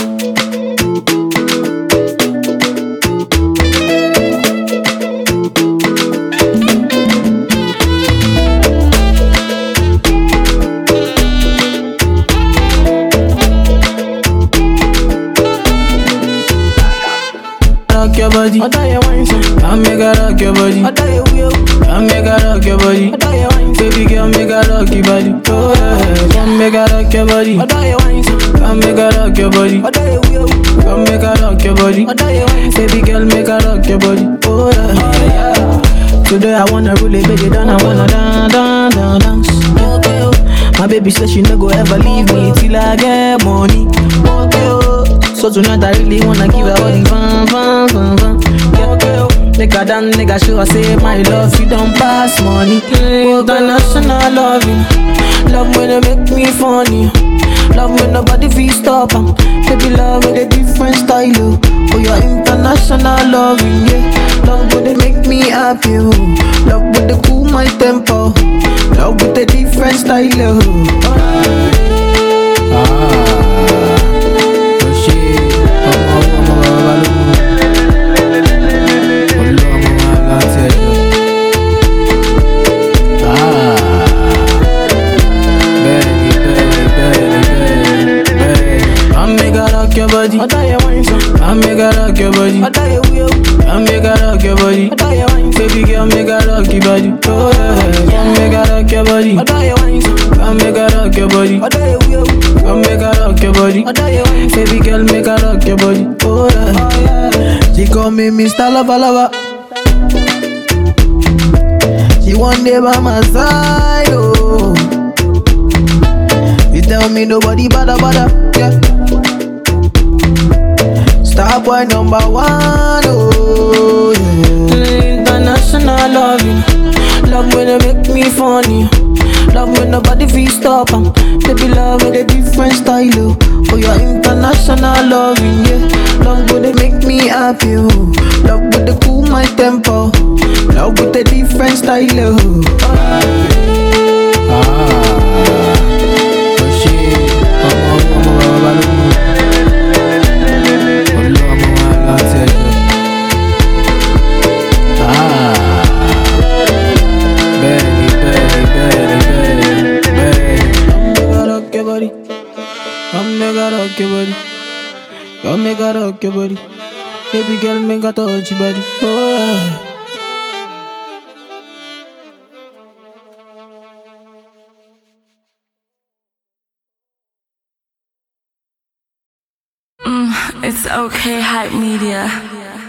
Rock your body, I tell you wine so. Come make her rock your body, I tell you will. Come make her rock your body, I tell you wine so. Baby girl make her rock your body, oh yeah. Come make her rock your body, I tell you wine so. Come make her rock your body, I tell you will. Come make her rock your body, I tell you wine so. Baby girl make her rock your body, oh yeah. Today I wanna really break it down, I wanna dance. Okay, oh. My baby says she no go ever leave me till I get money. Okay, oh. So tonight I really wanna give her all the fun. Yeah, okay, oh. Nigga dance, nigga show her say my love, you don't pass money. International loving, love when they make me funny. Love when nobody feel stop em. Baby love with a different style, oh. Oh, you're international loving, yeah. Love when they make me happy, oh. Love when they cool my tempo. Love with a different style, oh. Your body, I tell you wine so. I make her rock your body, I tell you will. I make her rock your body, I tell you wine so. Baby girl make her rock your body, oh yeah. I make her rock your body, I tell you wine so. I make her rock your body, I tell you will. I make her rock your body, I tell you wine so. Baby girl make her rock your body, oh yeah. She call me Mr. Lover. She one day by my side, oh. You tell me nobody bother, yeah. Star boy number one, oh yeah. International loving, love when they make me funny. Love when nobody feel stop em. Baby love with a different style, oh. Oh, you're international loving, yeah. Love when they make me happy, oh. Love when they cool my tempo. Love with a different style, oh. Come make her rock your body, come make her rock your body. Baby girl make her touch your body, oh yeah. It's okay, Hype Media.